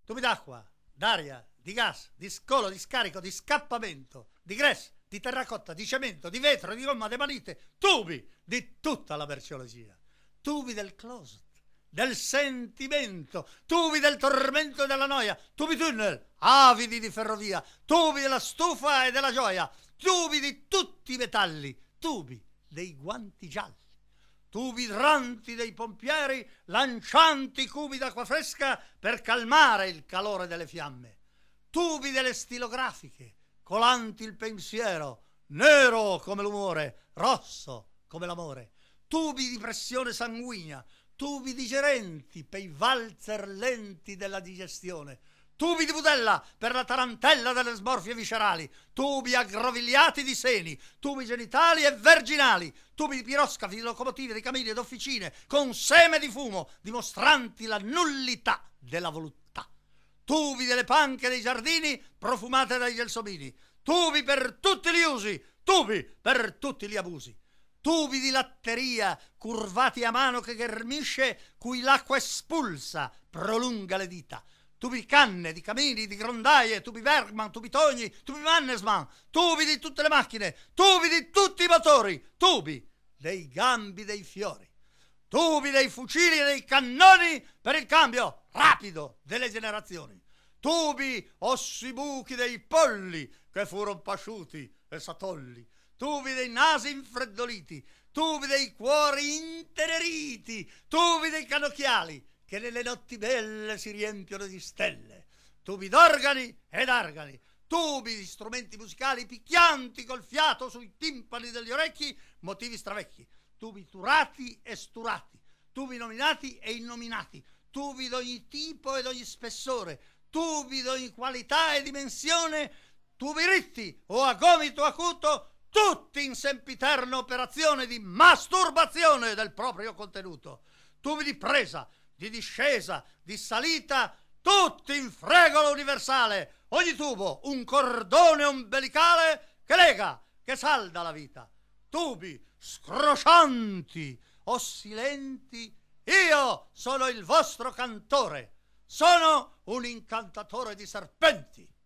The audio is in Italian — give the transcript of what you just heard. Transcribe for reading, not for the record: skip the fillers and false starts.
tubi d'acqua, d'aria, di gas, di scolo, di scarico, di scappamento, di gress, di terracotta, di cemento, di vetro, di gomma, di manite, tubi di tutta la merceologia, tubi del closet, del sentimento, tubi del tormento e della noia, tubi tunnel, avidi di ferrovia, tubi della stufa e della gioia, tubi di tutti i metalli, tubi dei guanti gialli, tubi idranti dei pompieri, lancianti cubi d'acqua fresca per calmare il calore delle fiamme, tubi delle stilografiche, colanti il pensiero, nero come l'umore, rosso come l'amore, tubi di pressione sanguigna, tubi digerenti per i valzer lenti della digestione, tubi di budella per la tarantella delle smorfie viscerali, tubi aggrovigliati di seni, tubi genitali e verginali, tubi di piroscafi, di locomotive, di camini ed officine, con seme di fumo, dimostranti la nullità della voluttà, tubi delle panche dei giardini profumate dai gelsomini, tubi per tutti gli usi, tubi per tutti gli abusi, tubi di latteria curvati a mano che ghermisce, cui l'acqua espulsa prolunga le dita, tubi di canne, di camini, di grondaie, tubi Bergman, tubi Togni, tubi Mannesmann, tubi di tutte le macchine, tubi di tutti i motori, tubi dei gambi dei fiori, tubi dei fucili e dei cannoni per il cambio rapido delle generazioni, tubi ossibuchi dei polli che furono pasciuti e satolli, tubi dei nasi infreddoliti, tubi dei cuori inteneriti, tubi dei cannocchiali che nelle notti belle si riempiono di stelle, tubi d'organi ed argani, tubi di strumenti musicali picchianti col fiato sui timpani degli orecchi, motivi stravecchi, tubi turati e sturati, tubi nominati e innominati, tubi d'ogni tipo ed ogni spessore, tubi d'ogni qualità e dimensione, tubi ritti o a gomito acuto, tutti in sempiterna operazione di masturbazione del proprio contenuto, tubi di presa, di discesa, di salita, tutti in fregolo universale, ogni tubo un cordone ombelicale che lega, che salda la vita, tubi scroscianti o silenti, io sono il vostro cantore, sono un incantatore di serpenti.